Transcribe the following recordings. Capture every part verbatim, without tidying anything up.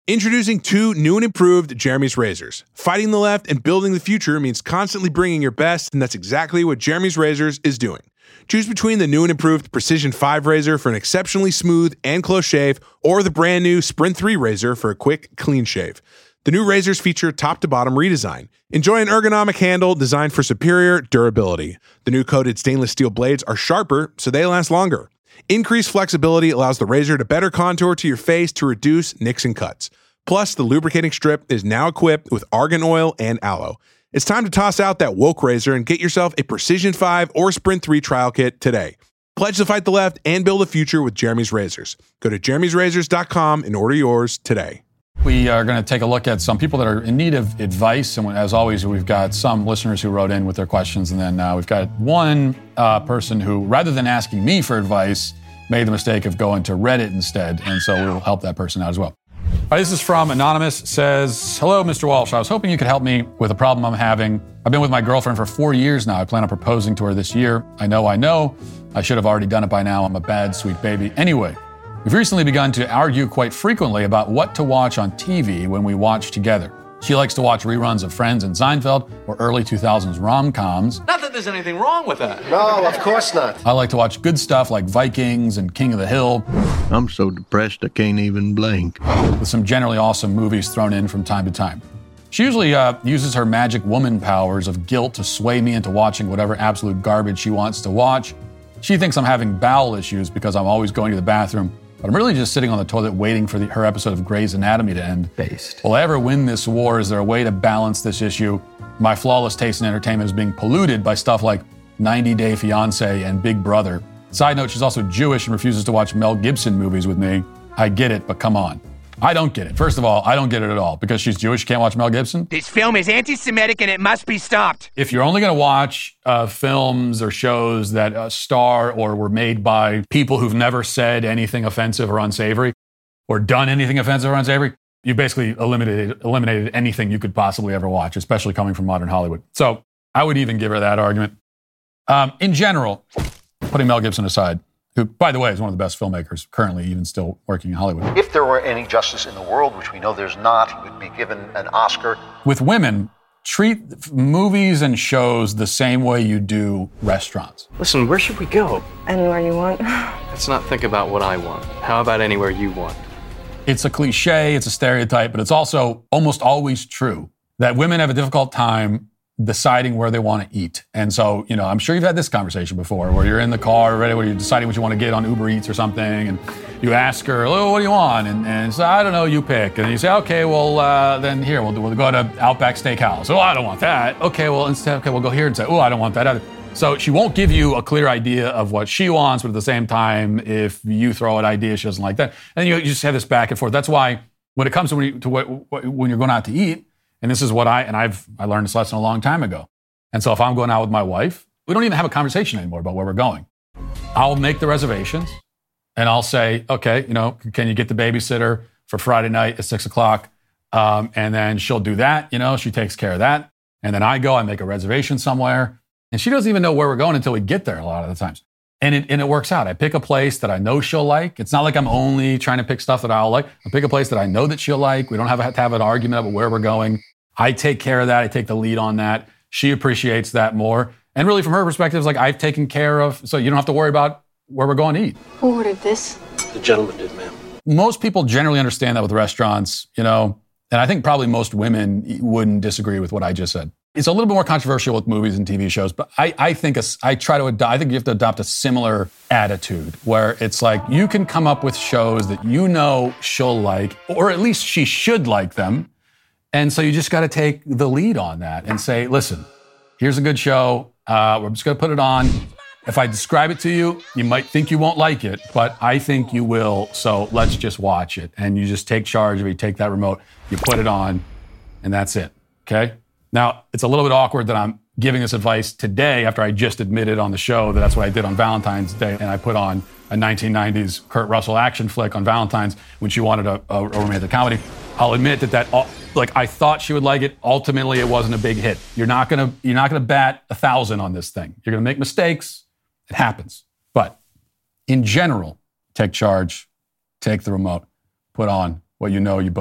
Introducing two new and improved Jeremy's razors. Fighting the left and building the future means constantly bringing your best, and that's exactly what Jeremy's Razors is doing. Choose between the new and improved Precision five razor for an exceptionally smooth and close shave, or the brand new Sprint three razor for a quick, clean shave. The new razors feature top-to-bottom redesign. Enjoy an ergonomic handle designed for superior durability. The new coated stainless steel blades are sharper, so they last longer. Increased flexibility allows the razor to better contour to your face to reduce nicks and cuts. Plus, the lubricating strip is now equipped with argan oil and aloe. It's time to toss out that woke razor and get yourself a Precision five or Sprint three trial kit today. Pledge to fight the left and build a future with Jeremy's Razors. Go to jeremy's razors dot com and order yours today. We are going to take a look at some people that are in need of advice. And as always, we've got some listeners who wrote in with their questions. And then uh, we've got one uh, person who, rather than asking me for advice, made the mistake of going to Reddit instead. And so we'll help that person out as well. All right, this is from Anonymous. Says, hello, Mister Walsh. I was hoping you could help me with a problem I'm having. I've been with my girlfriend for four years now. I plan on proposing to her this year. I know, I know. I should have already done it by now. I'm a bad, sweet baby. Anyway, we've recently begun to argue quite frequently about what to watch on T V when we watch together. She likes to watch reruns of Friends and Seinfeld or early two thousands rom-coms. Not that there's anything wrong with that. No, of course not. I like to watch good stuff like Vikings and King of the Hill. I'm so depressed I can't even blink. With some generally awesome movies thrown in from time to time. She usually uh, uses her magic woman powers of guilt to sway me into watching whatever absolute garbage she wants to watch. She thinks I'm having bowel issues because I'm always going to the bathroom. But I'm really just sitting on the toilet waiting for the, her episode of Grey's Anatomy to end. Based. Will I ever win this war? Is there a way to balance this issue? My flawless taste in entertainment is being polluted by stuff like ninety day fiancé and Big Brother. Side note, she's also Jewish and refuses to watch Mel Gibson movies with me. I get it, but come on. I don't get it. First of all, I don't get it at all. Because she's Jewish, she can't watch Mel Gibson? This film is anti-Semitic and it must be stopped. If you're only going to watch uh, films or shows that uh, star or were made by people who've never said anything offensive or unsavory, or done anything offensive or unsavory, you basically eliminated, eliminated anything you could possibly ever watch, especially coming from modern Hollywood. So I would even give her that argument. Um, in general, putting Mel Gibson aside, who, by the way, is one of the best filmmakers currently even still working in Hollywood. If there were any justice in the world, which we know there's not, he would be given an Oscar. With women, treat movies and shows the same way you do restaurants. Listen, where should we go? Anywhere you want. Let's not think about what I want. How about anywhere you want? It's a cliche, it's a stereotype, but it's also almost always true that women have a difficult time deciding where they want to eat. And so, you know, I'm sure you've had this conversation before where you're in the car, ready, where you're deciding what you want to get on Uber Eats or something, and you ask her, oh, what do you want? And, and so, I don't know, you pick. And you say, okay, well, uh, then here, we'll, we'll go to Outback Steakhouse. Oh, I don't want that. Okay, well, instead, okay, we'll go here and say, oh, I don't want that either. So she won't give you a clear idea of what she wants, but at the same time, if you throw an idea, she doesn't like that. And you, you just have this back and forth. That's why when it comes to when, you, to what, what, when you're going out to eat, and this is what I, and I've, I learned this lesson a long time ago. And so if I'm going out with my wife, we don't even have a conversation anymore about where we're going. I'll make the reservations and I'll say, okay, you know, can you get the babysitter for Friday night at six o'clock? Um, and then she'll do that, you know, she takes care of that. And then I go, I make a reservation somewhere and she doesn't even know where we're going until we get there a lot of the times. And it, and it works out. I pick a place that I know she'll like. It's not like I'm only trying to pick stuff that I'll like. I pick a place that I know that she'll like. We don't have, have to have an argument about where we're going. I take care of that. I take the lead on that. She appreciates that more. And really from her perspective, it's like I've taken care of, so you don't have to worry about where we're going to eat. Who ordered this? The gentleman did, ma'am. Most people generally understand that with restaurants, you know, and I think probably most women wouldn't disagree with what I just said. It's a little bit more controversial with movies and T V shows, but I, I think a, I try to adopt, I think you have to adopt a similar attitude where it's like you can come up with shows that you know she'll like, or at least she should like them. And so you just got to take the lead on that and say, listen, here's a good show. Uh, we're just going to put it on. If I describe it to you, you might think you won't like it, but I think you will. So let's just watch it. And you just take charge of it. You take that remote, you put it on, and that's it. Okay? Now, it's a little bit awkward that I'm giving this advice today after I just admitted on the show that that's what I did on Valentine's Day. And I put on a nineteen nineties Kurt Russell action flick on Valentine's when she wanted a, a, a romantic comedy. I'll admit that that, like, I thought she would like it. Ultimately, it wasn't a big hit. You're not gonna, you're not gonna bat a thousand on this thing. You're gonna make mistakes. It happens. But in general, take charge, take the remote, put on what you know you both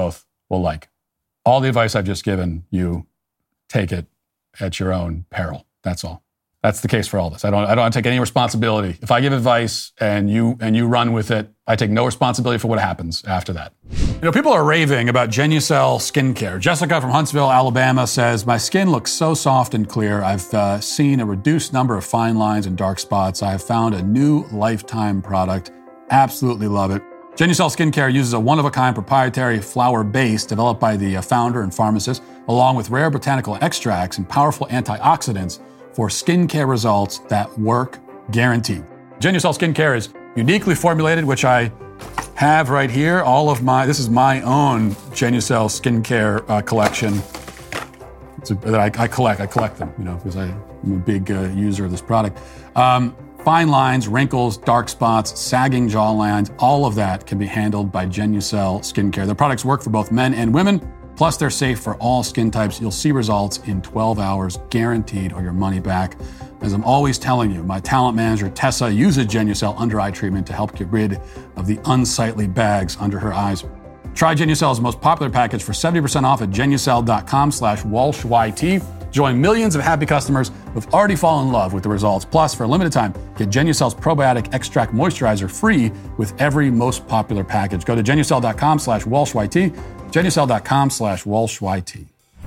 will like. All the advice I've just given you, take it at your own peril. That's all. That's the case for all this. I don't I don't take any responsibility. If I give advice and you and you run with it, I take no responsibility for what happens after that. You know, people are raving about Genucel skincare. Jessica from Huntsville, Alabama says, my skin looks so soft and clear. I've uh, seen a reduced number of fine lines and dark spots. I have found a new lifetime product. Absolutely love it. Genucel Skincare uses a one-of-a-kind proprietary flower base developed by the founder and pharmacist, along with rare botanical extracts and powerful antioxidants for skincare results that work guaranteed. Genucel Skincare is uniquely formulated, which I have right here. All of my, this is my own Genucel Skincare uh, collection. It's a, that I, I collect. I collect them, you know, because I'm a big uh, user of this product. Um, Fine lines, wrinkles, dark spots, sagging jawlines, all of that can be handled by Genucel Skincare. Their products work for both men and women, plus they're safe for all skin types. You'll see results in twelve hours, guaranteed, or your money back. As I'm always telling you, my talent manager, Tessa, uses Genucel under eye treatment to help get rid of the unsightly bags under her eyes. Try Genucel's most popular package for seventy percent off at genucel.com slash walshyt. Join millions of happy customers who've already fallen in love with the results. Plus, for a limited time, get Genucel's Probiotic Extract Moisturizer free with every most popular package. Go to genucel.com slash walshyt, genucel.com slash walshyt.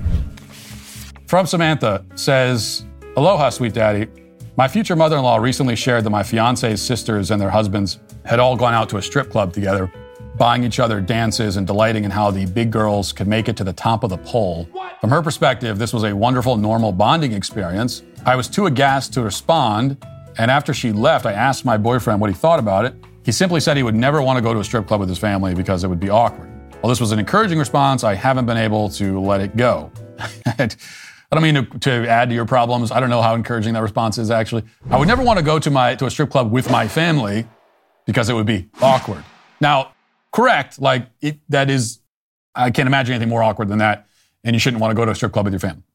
From Samantha says, aloha, sweet daddy. My future mother-in-law recently shared that my fiance's sisters and their husbands had all gone out to a strip club together, buying each other dances and delighting in how the big girls could make it to the top of the pole. From her perspective, this was a wonderful, normal bonding experience. I was too aghast to respond, and after she left, I asked my boyfriend what he thought about it. He simply said he would never want to go to a strip club with his family because it would be awkward. While this was an encouraging response, I haven't been able to let it go. I don't mean to, to add to your problems. I don't know how encouraging that response is, actually. I would never want to go to my to a strip club with my family because it would be awkward. Now, correct, like it, that is, I can't imagine anything more awkward than that, and you shouldn't want to go to a strip club with your family.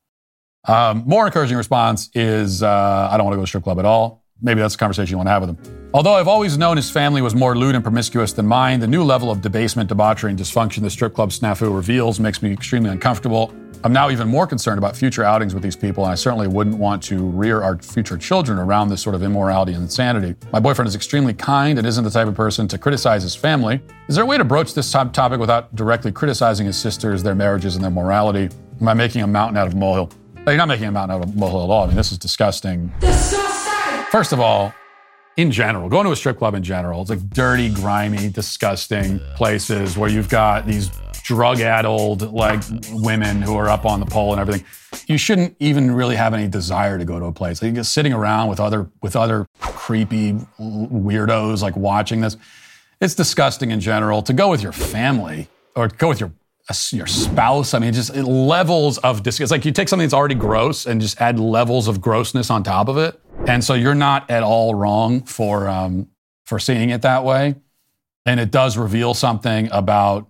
Um, more encouraging response is, uh, I don't want to go to a strip club at all. Maybe that's a conversation you want to have with him. Although I've always known his family was more lewd and promiscuous than mine, the new level of debasement, debauchery, and dysfunction the strip club snafu reveals makes me extremely uncomfortable. I'm now even more concerned about future outings with these people, and I certainly wouldn't want to rear our future children around this sort of immorality and insanity. My boyfriend is extremely kind and isn't the type of person to criticize his family. Is there a way to broach this topic without directly criticizing his sisters, their marriages, and their morality? Am I making a mountain out of a molehill? No, you're not making a mountain out of a molehill at all. I mean, this is disgusting. First of all, in general, going to a strip club in general, it's like dirty, grimy, disgusting places where you've got these drug-addled like women who are up on the pole and everything. You shouldn't even really have any desire to go to a place. Like, just sitting around with other with other creepy weirdos like watching this. It's disgusting in general. To go with your family or go with your your spouse, I mean, just levels of disgust. It's like you take something that's already gross and just add levels of grossness on top of it. And so you're not at all wrong for um, for seeing it that way. And it does reveal something about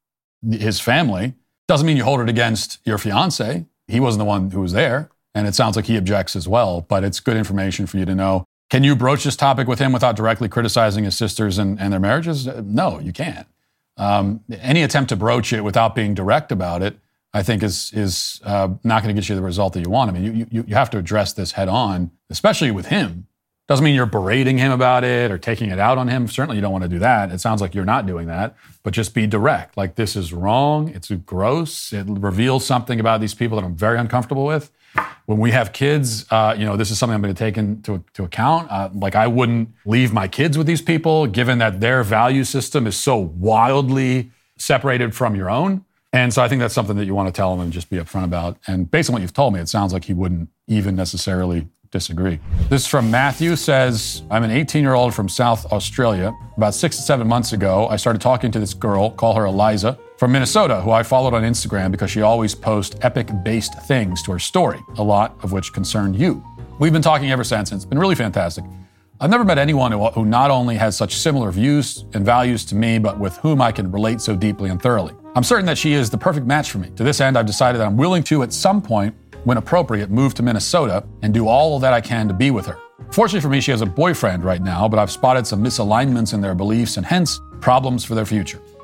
his family. Doesn't mean you hold it against your fiance. He wasn't the one who was there. And it sounds like he objects as well. But it's good information for you to know. Can you broach this topic with him without directly criticizing his sisters and, and their marriages? No, you can't. Um, any attempt to broach it without being direct about it, I think is is uh, not going to get you the result that you want. I mean, you, you you have to address this head on, especially with him. Doesn't mean you're berating him about it or taking it out on him. Certainly you don't want to do that. It sounds like you're not doing that, but just be direct. Like, this is wrong. It's gross. It reveals something about these people that I'm very uncomfortable with. When we have kids, uh, you know, this is something I'm going to take into to account. Uh, like, I wouldn't leave my kids with these people, given that their value system is so wildly separated from your own. And so I think that's something that you want to tell him and just be upfront about. And based on what you've told me, it sounds like he wouldn't even necessarily disagree. This is from Matthew, says, I'm an eighteen-year-old from South Australia. About six to seven months ago, I started talking to this girl, call her Eliza, from Minnesota, who I followed on Instagram because she always posts epic-based things to her story, a lot of which concerned you. We've been talking ever since, and it's been really fantastic. I've never met anyone who, who not only has such similar views and values to me, but with whom I can relate so deeply and thoroughly. I'm certain that she is the perfect match for me. To this end, I've decided that I'm willing to, at some point, when appropriate, move to Minnesota and do all that I can to be with her. Fortunately for me, she has a boyfriend right now, but I've spotted some misalignments in their beliefs and hence problems for their future.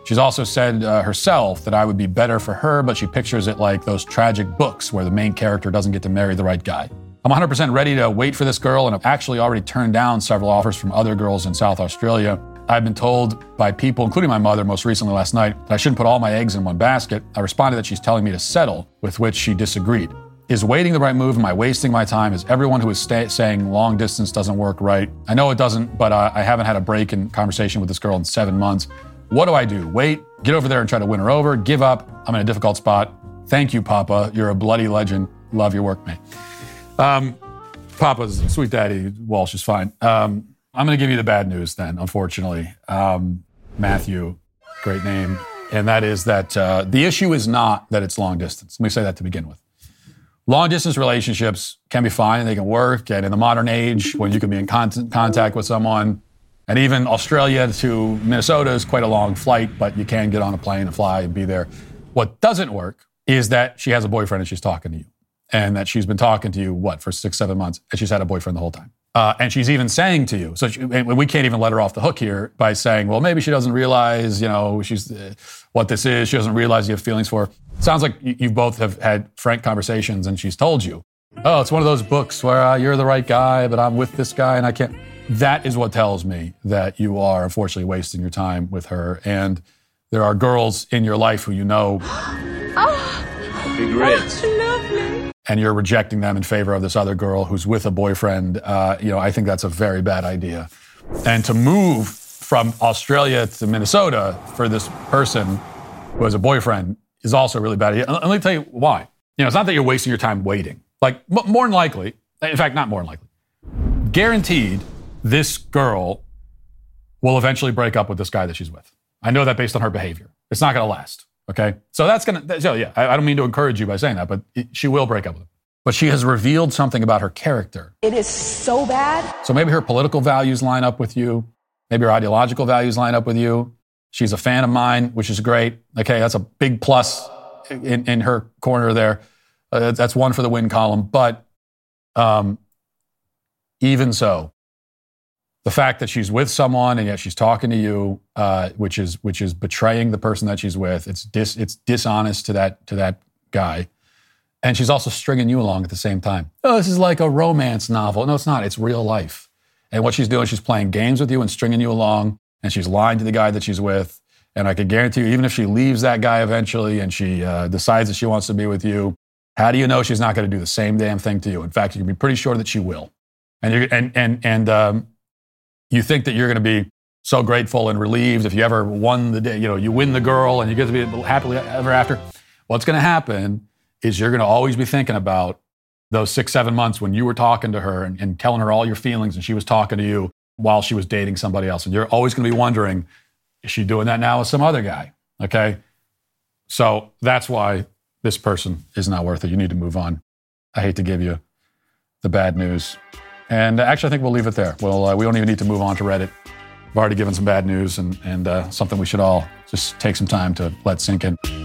She's also said uh, herself that I would be better for her, but she pictures it like those tragic books where the main character doesn't get to marry the right guy. I'm one hundred percent ready to wait for this girl, and I've actually already turned down several offers from other girls in South Australia. I've been told by people, including my mother most recently last night, that I shouldn't put all my eggs in one basket. I responded that she's telling me to settle, with which she disagreed. Is waiting the right move? Am I wasting my time? Is everyone who is sta- saying long distance doesn't work right? I know it doesn't, but uh, I haven't had a break in conversation with this girl in seven months. What do I do? Wait, get over there and try to win her over, give up. I'm in a difficult spot. Thank you, Papa. You're a bloody legend. Love your work, mate. Um, Papa's sweet daddy Walsh is fine. Um, I'm going to give you the bad news then, unfortunately. Um, Matthew, great name. And that is that uh, the issue is not that it's long distance. Let me say that to begin with. Long distance relationships can be fine, they can work. And in the modern age, when you can be in con- contact with someone, and even Australia to Minnesota is quite a long flight, but you can get on a plane and fly and be there. What doesn't work is that she has a boyfriend and she's talking to you. And that she's been talking to you, what, for six, seven months, and she's had a boyfriend the whole time. Uh, and she's even saying to you, so she, and we can't even let her off the hook here by saying, well, maybe she doesn't realize, you know, she's uh, what this is. She doesn't realize you have feelings for her. It sounds like you, you both have had frank conversations and she's told you, oh, it's one of those books where uh, you're the right guy, but I'm with this guy and I can't. That is what tells me that you are unfortunately wasting your time with her. And there are girls in your life who you know. Oh, be great. That's lovely. And you're rejecting them in favor of this other girl who's with a boyfriend, uh, you know, I think that's a very bad idea. And to move from Australia to Minnesota for this person who has a boyfriend is also a really bad idea. And let me tell you why. You know, it's not that you're wasting your time waiting. Like, m- more than likely, in fact, not more than likely, guaranteed this girl will eventually break up with this guy that she's with. I know that based on her behavior. It's not going to last. Okay, so that's going to, so yeah, I, I don't mean to encourage you by saying that, but it, she will break up with him. But she has revealed something about her character. It is so bad. So maybe her political values line up with you. Maybe her ideological values line up with you. She's a fan of mine, which is great. Okay, that's a big plus in, in her corner there. Uh, that's one for the win column. But um, even so, the fact that she's with someone and yet she's talking to you, uh, which is which is betraying the person that she's with. It's dis, it's dishonest to that to that guy, and she's also stringing you along at the same time. Oh, this is like a romance novel. No, it's not. It's real life. And what she's doing, she's playing games with you and stringing you along, and she's lying to the guy that she's with. And I can guarantee you, even if she leaves that guy eventually and she uh, decides that she wants to be with you, how do you know she's not going to do the same damn thing to you? In fact, you can be pretty sure that she will. And you and and and. Um, You think that you're going to be so grateful and relieved if you ever won the day, you know, you win the girl and you get to be happily ever after. What's going to happen is you're going to always be thinking about those six, seven months when you were talking to her and, and telling her all your feelings and she was talking to you while she was dating somebody else. And you're always going to be wondering, is she doing that now with some other guy? Okay. So that's why this person is not worth it. You need to move on. I hate to give you the bad news. And actually, I think we'll leave it there. Well, uh, we don't even need to move on to Reddit. I've already given some bad news and, and uh, something we should all just take some time to let sink in.